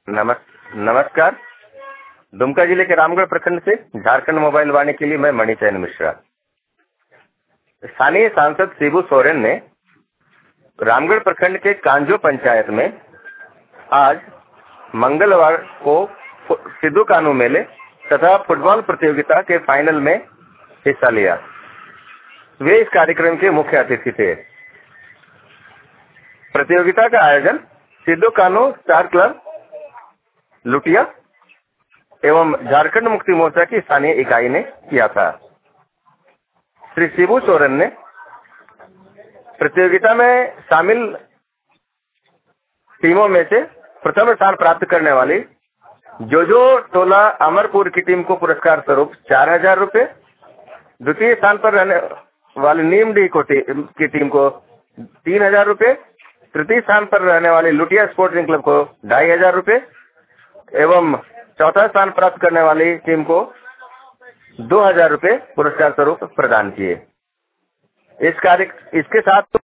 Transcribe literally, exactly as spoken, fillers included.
नमस् नमस्कार। दुमका जिले के रामगढ़ प्रखंड से झारखंड मोबाइल वाणी के लिए मैं मणिचयन मिश्रा। स्थानीय सांसद शिबू सोरेन ने रामगढ़ प्रखंड के कांजो पंचायत में आज मंगलवार को सिद्धू कान्हू मेले तथा फुटबॉल प्रतियोगिता के फाइनल में हिस्सा लिया। वे इस कार्यक्रम के मुख्य अतिथि थे। प्रतियोगिता का आयोजन सिद्धू कान्हू स्टार क्लब लुटिया एवं झारखंड मुक्ति मोर्चा की स्थानीय इकाई ने किया था। श्री शिबू सोरेन ने प्रतियोगिता में शामिल टीमों में से प्रथम स्थान प्राप्त करने वाली जोजो टोला अमरपुर की टीम को पुरस्कार स्वरूप चार हजार रूपये, द्वितीय स्थान पर रहने वाली नीमडी की टीम को तीन हजार रूपये, तृतीय स्थान पर रहने वाली लुटिया स्पोर्टिंग क्लब को ढाई हजार रूपये एवं चौथा स्थान प्राप्त करने वाली टीम को दो हजार रूपये पुरस्कार स्वरूप प्रदान किए। इस कार्य इसके साथ